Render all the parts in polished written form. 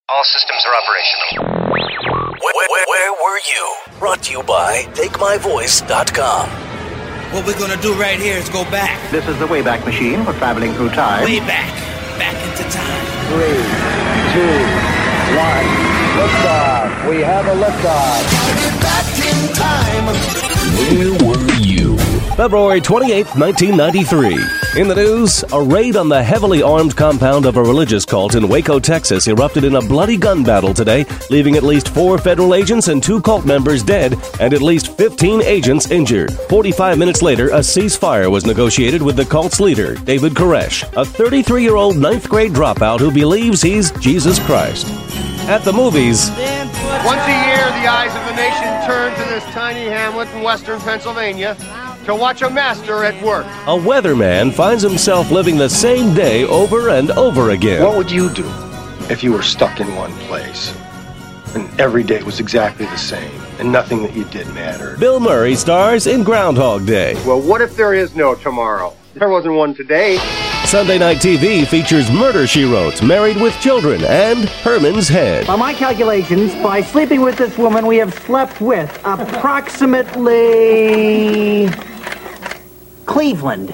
All systems are operational. Where were you? Brought to you by TakeMyVoice.com. What we're gonna do right here is go back. This is the Wayback Machine for traveling through time. Way back. Back into time. 3, 2, 1. Liftoff. We have a liftoff. Back in time. Where were you? February 28th, 1993. In the news, a raid on the heavily armed compound of a religious cult in Waco, Texas erupted in a bloody gun battle today, leaving at least 4 federal agents and 2 cult members dead and at least 15 agents injured. 45 minutes later, a ceasefire was negotiated with the cult's leader, David Koresh, a 33-year-old 9th grade dropout who believes he's Jesus Christ. At the movies, once a year, the eyes of the nation turn to this tiny hamlet in western Pennsylvania to watch a master at work. a weatherman finds himself living the same day over and over again. What would you do if you were stuck in one place and every day was exactly the same and nothing that you did mattered? Bill Murray stars in Groundhog Day. Well, what if there is no tomorrow? There wasn't one today. Sunday Night TV features Murder, She Wrote, Married with Children, and Herman's Head. By my calculations, by sleeping with this woman, we have slept with approximately Cleveland.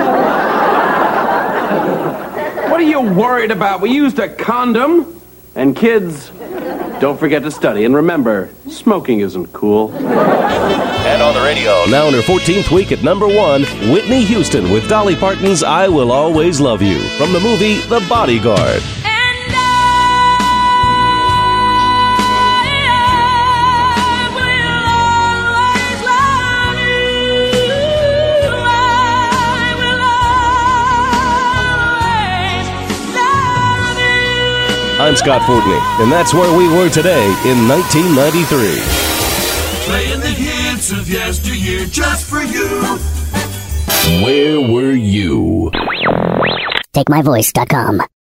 What are you worried about? We used a condom. And kids, don't forget to study. And remember, smoking isn't cool. And on the radio, now in her 14th week at number 1, Whitney Houston with Dolly Parton's I Will Always Love You from the movie The Bodyguard. I'm Scott Fortney, and that's where we were today in 1993. Playing the hits of yesteryear just for you. Where were you? TakeMyVoice.com.